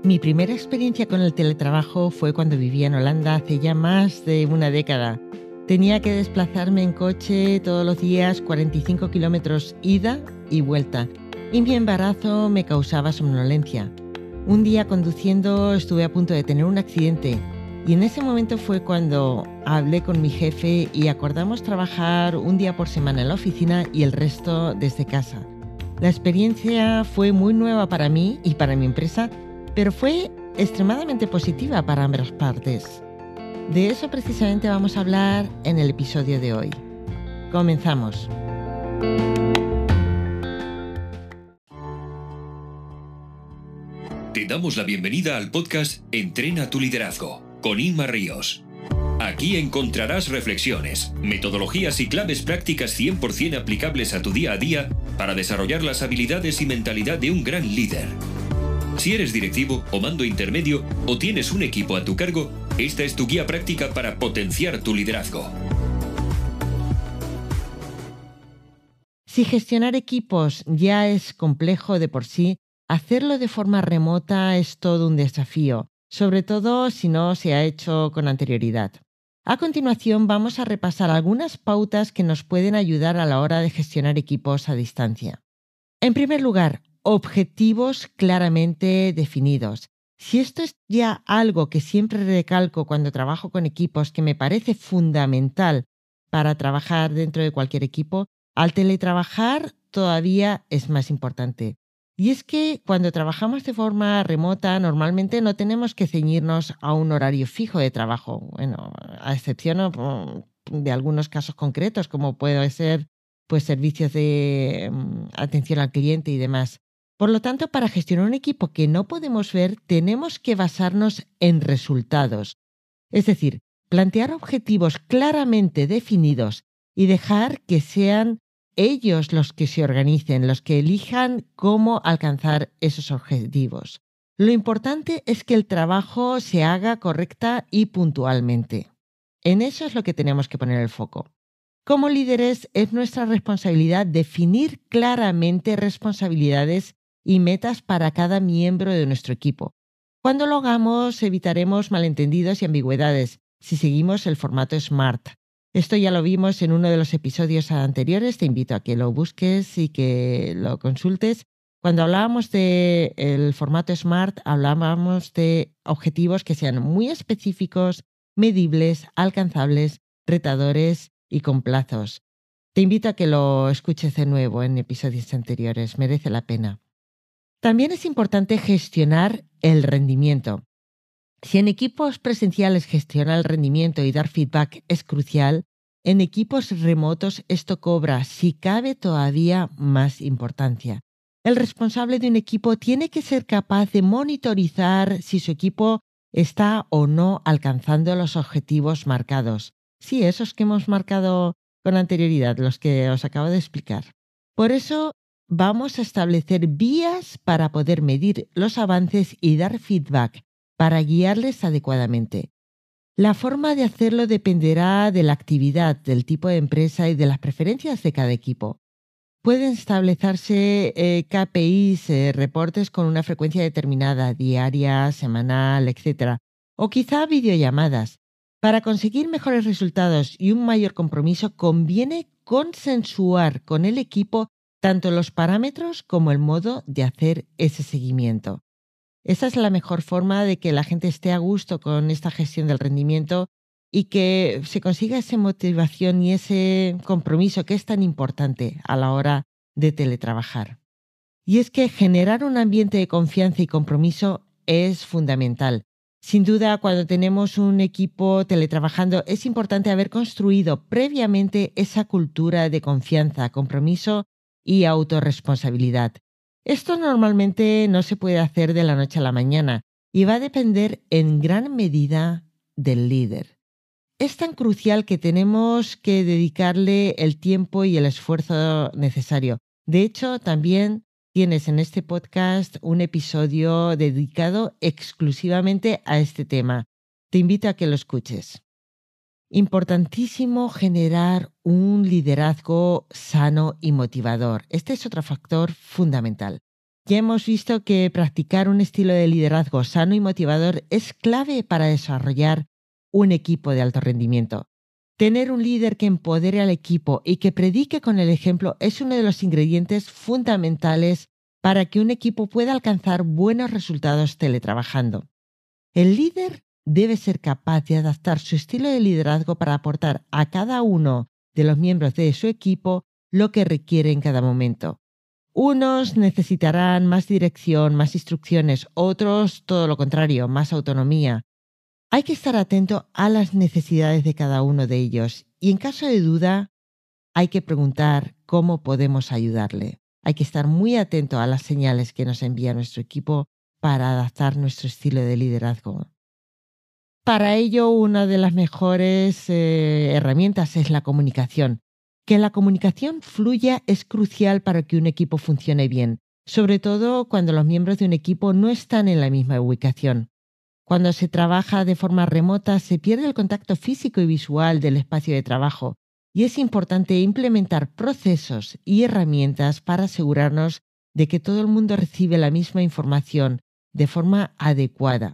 Mi primera experiencia con el teletrabajo fue cuando vivía en Holanda hace ya más de una década. Tenía que desplazarme en coche todos los días 45 kilómetros ida y vuelta, y mi embarazo me causaba somnolencia. Un día conduciendo estuve a punto de tener un accidente y en ese momento fue cuando hablé con mi jefe y acordamos trabajar un día por semana en la oficina y el resto desde casa. La experiencia fue muy nueva para mí y para mi empresa, pero fue extremadamente positiva para ambas partes. De eso precisamente vamos a hablar en el episodio de hoy. Comenzamos. Te damos la bienvenida al podcast Entrena tu liderazgo con Inma Ríos. Aquí encontrarás reflexiones, metodologías y claves prácticas 100% aplicables a tu día a día para desarrollar las habilidades y mentalidad de un gran líder. Si eres directivo o mando intermedio o tienes un equipo a tu cargo, esta es tu guía práctica para potenciar tu liderazgo. Si gestionar equipos ya es complejo de por sí, hacerlo de forma remota es todo un desafío, sobre todo si no se ha hecho con anterioridad. A continuación vamos a repasar algunas pautas que nos pueden ayudar a la hora de gestionar equipos a distancia. En primer lugar, objetivos claramente definidos. Si esto es ya algo que siempre recalco cuando trabajo con equipos, que me parece fundamental para trabajar dentro de cualquier equipo, al teletrabajar todavía es más importante. Y es que cuando trabajamos de forma remota, normalmente no tenemos que ceñirnos a un horario fijo de trabajo, bueno, a excepción de algunos casos concretos, como puede ser pues servicios de atención al cliente y demás. Por lo tanto, para gestionar un equipo que no podemos ver, tenemos que basarnos en resultados. Es decir, plantear objetivos claramente definidos y dejar que sean ellos los que se organicen, los que elijan cómo alcanzar esos objetivos. Lo importante es que el trabajo se haga correcta y puntualmente. En eso es lo que tenemos que poner el foco. Como líderes, es nuestra responsabilidad definir claramente responsabilidades y metas para cada miembro de nuestro equipo. Cuando lo hagamos, evitaremos malentendidos y ambigüedades si seguimos el formato SMART. Esto ya lo vimos en uno de los episodios anteriores, te invito a que lo busques y que lo consultes. Cuando hablábamos del formato SMART, hablábamos de objetivos que sean muy específicos, medibles, alcanzables, retadores y con plazos. Te invito a que lo escuches de nuevo en episodios anteriores, merece la pena. También es importante gestionar el rendimiento. Si en equipos presenciales gestionar el rendimiento y dar feedback es crucial, en equipos remotos esto cobra, si cabe, todavía más importancia. El responsable de un equipo tiene que ser capaz de monitorizar si su equipo está o no alcanzando los objetivos marcados. Sí, esos que hemos marcado con anterioridad, los que os acabo de explicar. Por eso vamos a establecer vías para poder medir los avances y dar feedback para guiarles adecuadamente. La forma de hacerlo dependerá de la actividad, del tipo de empresa y de las preferencias de cada equipo. Pueden establecerse KPIs, reportes con una frecuencia determinada, diaria, semanal, etc. O quizá videollamadas. Para conseguir mejores resultados y un mayor compromiso, conviene consensuar con el equipo tanto los parámetros como el modo de hacer ese seguimiento. Esa es la mejor forma de que la gente esté a gusto con esta gestión del rendimiento y que se consiga esa motivación y ese compromiso que es tan importante a la hora de teletrabajar. Y es que generar un ambiente de confianza y compromiso es fundamental. Sin duda, cuando tenemos un equipo teletrabajando, es importante haber construido previamente esa cultura de confianza, compromiso y autorresponsabilidad. Esto normalmente no se puede hacer de la noche a la mañana y va a depender en gran medida del líder. Es tan crucial que tenemos que dedicarle el tiempo y el esfuerzo necesario. De hecho, también tienes en este podcast un episodio dedicado exclusivamente a este tema. Te invito a que lo escuches. Importantísimo generar un liderazgo sano y motivador. Este es otro factor fundamental. Ya hemos visto que practicar un estilo de liderazgo sano y motivador es clave para desarrollar un equipo de alto rendimiento. Tener un líder que empodere al equipo y que predique con el ejemplo es uno de los ingredientes fundamentales para que un equipo pueda alcanzar buenos resultados teletrabajando. El líder debe ser capaz de adaptar su estilo de liderazgo para aportar a cada uno de los miembros de su equipo lo que requiere en cada momento. Unos necesitarán más dirección, más instrucciones, otros todo lo contrario, más autonomía. Hay que estar atento a las necesidades de cada uno de ellos y en caso de duda hay que preguntar cómo podemos ayudarle. Hay que estar muy atento a las señales que nos envía nuestro equipo para adaptar nuestro estilo de liderazgo. Para ello, una de las mejores herramientas es la comunicación. Que la comunicación fluya es crucial para que un equipo funcione bien, sobre todo cuando los miembros de un equipo no están en la misma ubicación. Cuando se trabaja de forma remota, se pierde el contacto físico y visual del espacio de trabajo y es importante implementar procesos y herramientas para asegurarnos de que todo el mundo recibe la misma información de forma adecuada.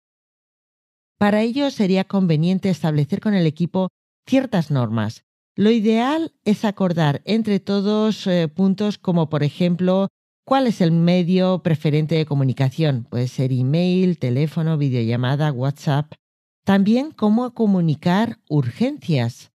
Para ello sería conveniente establecer con el equipo ciertas normas. Lo ideal es acordar entre todos puntos como, por ejemplo, cuál es el medio preferente de comunicación. Puede ser email, teléfono, videollamada, WhatsApp. También cómo comunicar urgencias.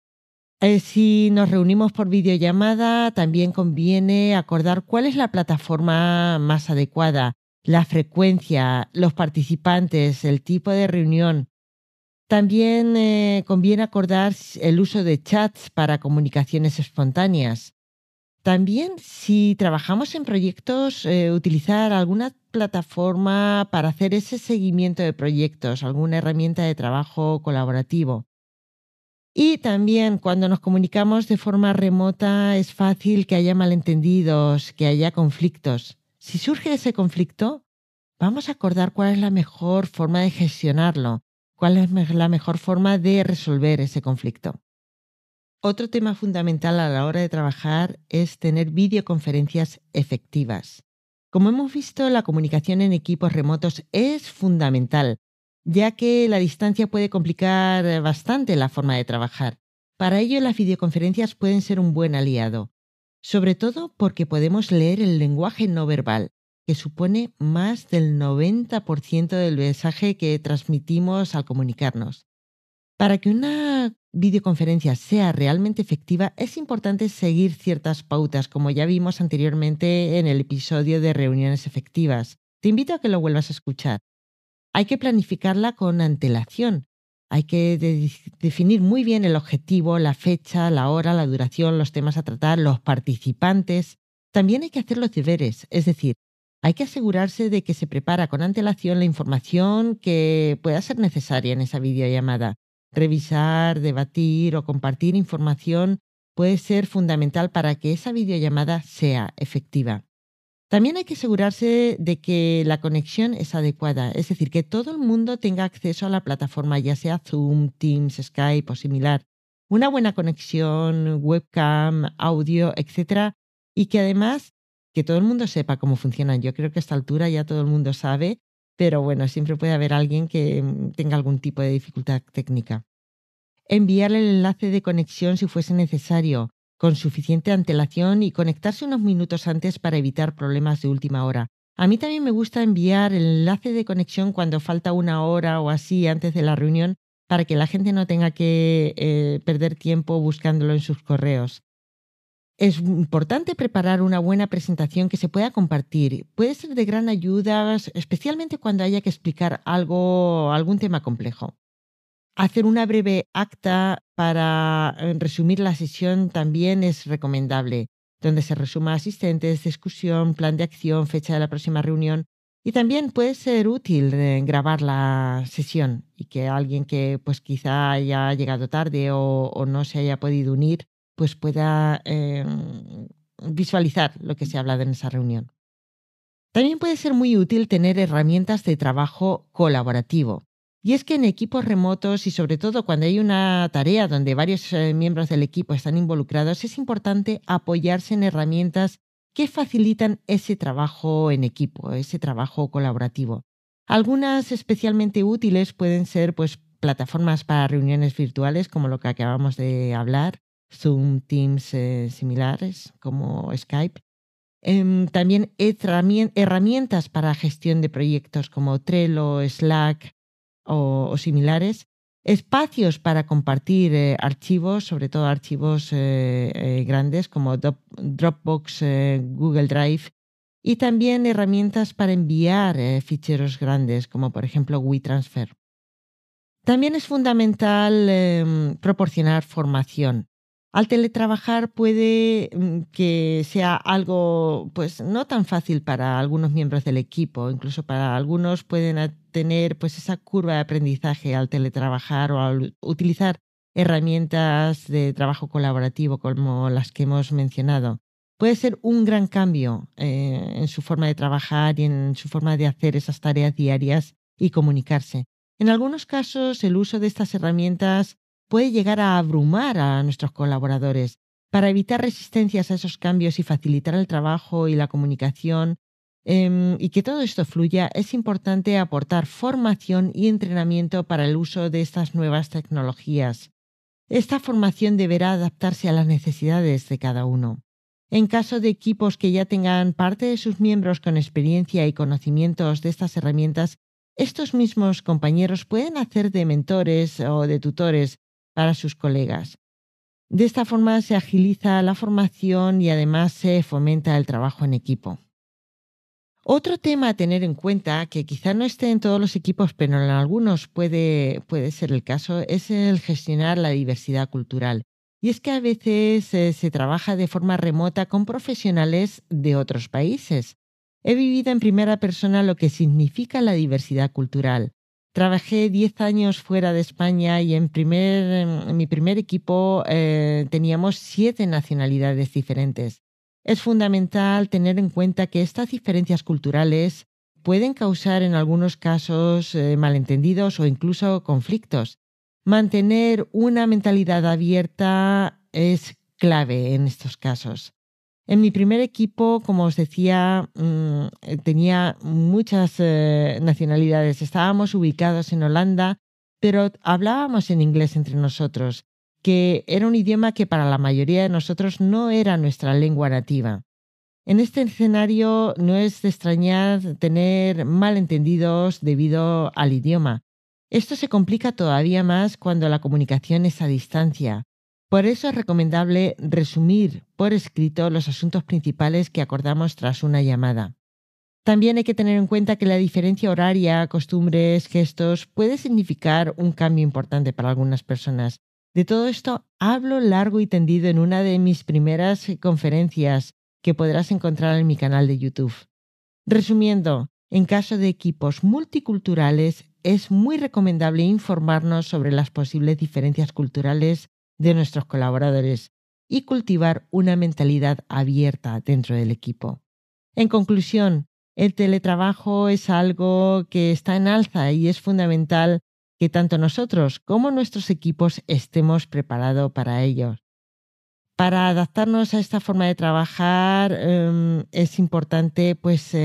Si nos reunimos por videollamada, también conviene acordar cuál es la plataforma más adecuada, la frecuencia, los participantes, el tipo de reunión. También conviene acordar el uso de chats para comunicaciones espontáneas. También, si trabajamos en proyectos, utilizar alguna plataforma para hacer ese seguimiento de proyectos, alguna herramienta de trabajo colaborativo. Y también cuando nos comunicamos de forma remota es fácil que haya malentendidos, que haya conflictos. Si surge ese conflicto, vamos a acordar cuál es la mejor forma de gestionarlo, cuál es la mejor forma de resolver ese conflicto. Otro tema fundamental a la hora de trabajar es tener videoconferencias efectivas. Como hemos visto, la comunicación en equipos remotos es fundamental, ya que la distancia puede complicar bastante la forma de trabajar. Para ello, las videoconferencias pueden ser un buen aliado, sobre todo porque podemos leer el lenguaje no verbal, que supone más del 90% del mensaje que transmitimos al comunicarnos. Para que una videoconferencia sea realmente efectiva, es importante seguir ciertas pautas, como ya vimos anteriormente en el episodio de reuniones efectivas. Te invito a que lo vuelvas a escuchar. Hay que planificarla con antelación. Hay que definir muy bien el objetivo, la fecha, la hora, la duración, los temas a tratar, los participantes. También hay que hacer los deberes, es decir, hay que asegurarse de que se prepara con antelación la información que pueda ser necesaria en esa videollamada. Revisar, debatir o compartir información puede ser fundamental para que esa videollamada sea efectiva. También hay que asegurarse de que la conexión es adecuada, es decir, que todo el mundo tenga acceso a la plataforma, ya sea Zoom, Teams, Skype o similar. Una buena conexión, webcam, audio, etcétera, y que además que todo el mundo sepa cómo funcionan. Yo creo que a esta altura ya todo el mundo sabe, pero bueno, siempre puede haber alguien que tenga algún tipo de dificultad técnica. Enviarle el enlace de conexión si fuese necesario, con suficiente antelación y conectarse unos minutos antes para evitar problemas de última hora. A mí también me gusta enviar el enlace de conexión cuando falta una hora o así antes de la reunión para que la gente no tenga que perder tiempo buscándolo en sus correos. Es importante preparar una buena presentación que se pueda compartir. Puede ser de gran ayuda, especialmente cuando haya que explicar algún tema complejo. Hacer una breve acta para resumir la sesión también es recomendable, donde se resuma asistentes, discusión, plan de acción, fecha de la próxima reunión. Y también puede ser útil grabar la sesión y que alguien que pues quizá haya llegado tarde o no se haya podido unir pues pueda visualizar lo que se ha hablado en esa reunión. También puede ser muy útil tener herramientas de trabajo colaborativo. Y es que en equipos remotos y sobre todo cuando hay una tarea donde varios miembros del equipo están involucrados, es importante apoyarse en herramientas que facilitan ese trabajo en equipo, ese trabajo colaborativo. Algunas especialmente útiles pueden ser pues, plataformas para reuniones virtuales, como lo que acabamos de hablar, Zoom, Teams similares como Skype. También herramientas para gestión de proyectos como Trello, Slack o similares. Espacios para compartir archivos, sobre todo archivos grandes como Dropbox, Google Drive. Y también herramientas para enviar ficheros grandes, como por ejemplo WeTransfer. También es fundamental proporcionar formación. Al teletrabajar puede que sea algo pues, no tan fácil para algunos miembros del equipo. Incluso para algunos pueden tener pues, esa curva de aprendizaje al teletrabajar o al utilizar herramientas de trabajo colaborativo como las que hemos mencionado. Puede ser un gran cambio en su forma de trabajar y en su forma de hacer esas tareas diarias y comunicarse. En algunos casos, el uso de estas herramientas puede llegar a abrumar a nuestros colaboradores. Para evitar resistencias a esos cambios y facilitar el trabajo y la comunicación y que todo esto fluya, es importante aportar formación y entrenamiento para el uso de estas nuevas tecnologías. Esta formación deberá adaptarse a las necesidades de cada uno. En caso de equipos que ya tengan parte de sus miembros con experiencia y conocimientos de estas herramientas, estos mismos compañeros pueden hacer de mentores o de tutores para sus colegas. De esta forma se agiliza la formación y además se fomenta el trabajo en equipo. Otro tema a tener en cuenta, que quizá no esté en todos los equipos, pero en algunos puede ser el caso, es el gestionar la diversidad cultural. Y es que a veces se trabaja de forma remota con profesionales de otros países. He vivido en primera persona lo que significa la diversidad cultural. Trabajé 10 años fuera de España y en mi primer equipo teníamos 7 nacionalidades diferentes. Es fundamental tener en cuenta que estas diferencias culturales pueden causar en algunos casos malentendidos o incluso conflictos. Mantener una mentalidad abierta es clave en estos casos. En mi primer equipo, como os decía, tenía muchas nacionalidades. Estábamos ubicados en Holanda, pero hablábamos en inglés entre nosotros, que era un idioma que para la mayoría de nosotros no era nuestra lengua nativa. En este escenario no es de extrañar tener malentendidos debido al idioma. Esto se complica todavía más cuando la comunicación es a distancia. Por eso es recomendable resumir por escrito los asuntos principales que acordamos tras una llamada. También hay que tener en cuenta que la diferencia horaria, costumbres, gestos puede significar un cambio importante para algunas personas. De todo esto hablo largo y tendido en una de mis primeras conferencias que podrás encontrar en mi canal de YouTube. Resumiendo, en caso de equipos multiculturales es muy recomendable informarnos sobre las posibles diferencias culturales de nuestros colaboradores y cultivar una mentalidad abierta dentro del equipo. En conclusión, el teletrabajo es algo que está en alza y es fundamental que tanto nosotros como nuestros equipos estemos preparados para ello. Para adaptarnos a esta forma de trabajar es importante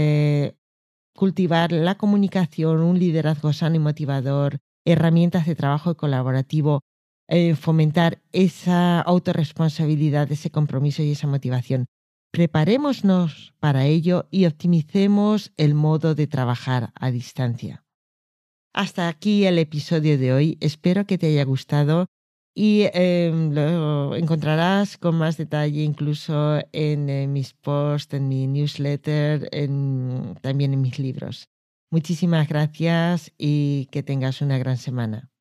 cultivar la comunicación, un liderazgo sano y motivador, herramientas de trabajo colaborativo, fomentar esa autorresponsabilidad, ese compromiso y esa motivación. Preparémonos para ello y optimicemos el modo de trabajar a distancia. Hasta aquí el episodio de hoy. Espero que te haya gustado y lo encontrarás con más detalle incluso en mis posts, en mi newsletter, también en mis libros. Muchísimas gracias y que tengas una gran semana.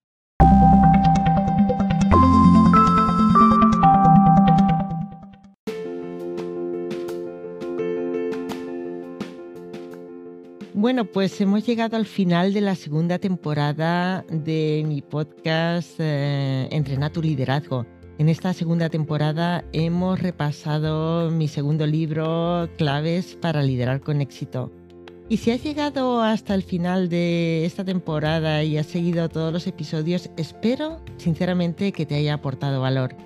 Bueno, pues hemos llegado al final de la segunda temporada de mi podcast Entrena tu liderazgo. En esta segunda temporada hemos repasado mi segundo libro, Claves para liderar con éxito. Y si has llegado hasta el final de esta temporada y has seguido todos los episodios, espero sinceramente que te haya aportado valor.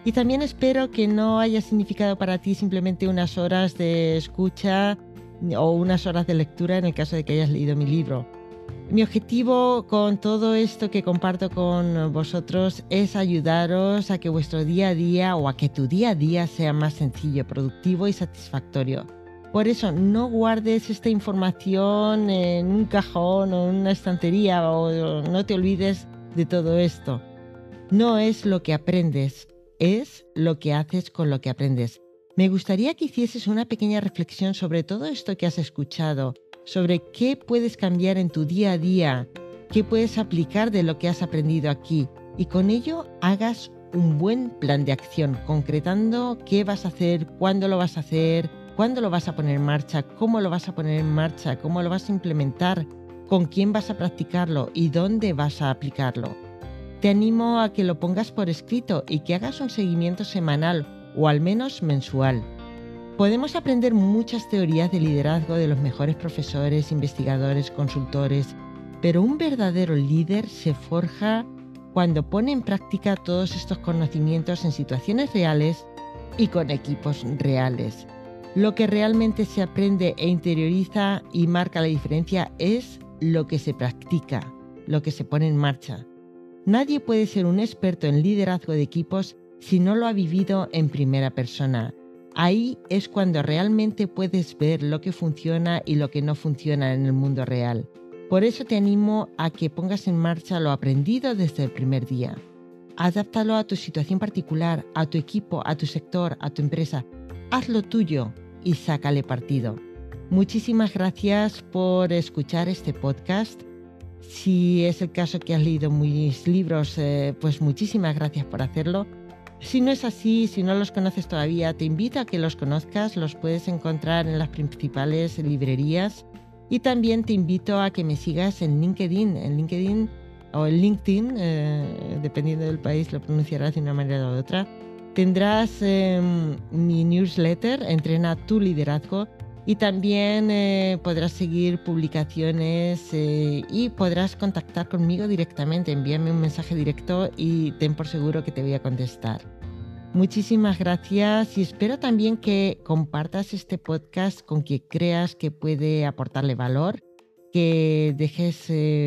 Y también espero que no haya significado para ti simplemente unas horas de escucha o unas horas de lectura en el caso de que hayas leído mi libro. Mi objetivo con todo esto que comparto con vosotros es ayudaros a que vuestro día a día o a que tu día a día sea más sencillo, productivo y satisfactorio. Por eso no guardes esta información en un cajón o en una estantería o no te olvides de todo esto. No es lo que aprendes, es lo que haces con lo que aprendes. Me gustaría que hicieses una pequeña reflexión sobre todo esto que has escuchado, sobre qué puedes cambiar en tu día a día, qué puedes aplicar de lo que has aprendido aquí y con ello hagas un buen plan de acción, concretando qué vas a hacer, cuándo lo vas a hacer, cuándo lo vas a poner en marcha, cómo lo vas a poner en marcha, cómo lo vas a implementar, con quién vas a practicarlo y dónde vas a aplicarlo. Te animo a que lo pongas por escrito y que hagas un seguimiento semanal o al menos mensual. Podemos aprender muchas teorías de liderazgo de los mejores profesores, investigadores, consultores, pero un verdadero líder se forja cuando pone en práctica todos estos conocimientos en situaciones reales y con equipos reales. Lo que realmente se aprende e interioriza y marca la diferencia es lo que se practica, lo que se pone en marcha. Nadie puede ser un experto en liderazgo de equipos si no lo ha vivido en primera persona. Ahí es cuando realmente puedes ver lo que funciona y lo que no funciona en el mundo real. Por eso te animo a que pongas en marcha lo aprendido desde el primer día. Adáptalo a tu situación particular, a tu equipo, a tu sector, a tu empresa. Hazlo tuyo y sácale partido. Muchísimas gracias por escuchar este podcast. Si es el caso que has leído mis libros, pues muchísimas gracias por hacerlo. Si no es así, si no los conoces todavía, te invito a que los conozcas. Los puedes encontrar en las principales librerías. Y también te invito a que me sigas en LinkedIn. O en LinkedIn, dependiendo del país, lo pronunciarás de una manera u otra. Tendrás mi newsletter, Entrena tu liderazgo, y también podrás seguir publicaciones y podrás contactar conmigo directamente. Envíame un mensaje directo y ten por seguro que te voy a contestar. Muchísimas gracias y espero también que compartas este podcast con quien creas que puede aportarle valor, que dejes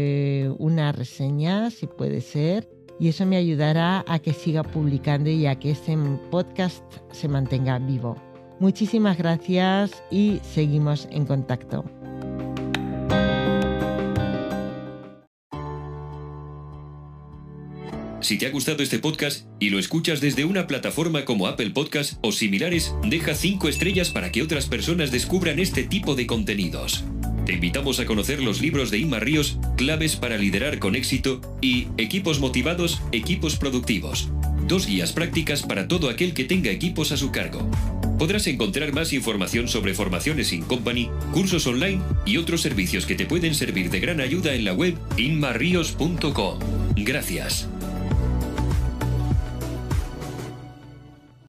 una reseña si puede ser. Y eso me ayudará a que siga publicando y a que este podcast se mantenga vivo. Muchísimas gracias y seguimos en contacto. Si te ha gustado este podcast y lo escuchas desde una plataforma como Apple Podcast o similares, deja 5 estrellas para que otras personas descubran este tipo de contenidos. Te invitamos a conocer los libros de Inma Ríos, Claves para liderar con éxito y Equipos motivados, equipos productivos. 2 guías prácticas para todo aquel que tenga equipos a su cargo. Podrás encontrar más información sobre formaciones in company, cursos online y otros servicios que te pueden servir de gran ayuda en la web inmarrios.com. Gracias.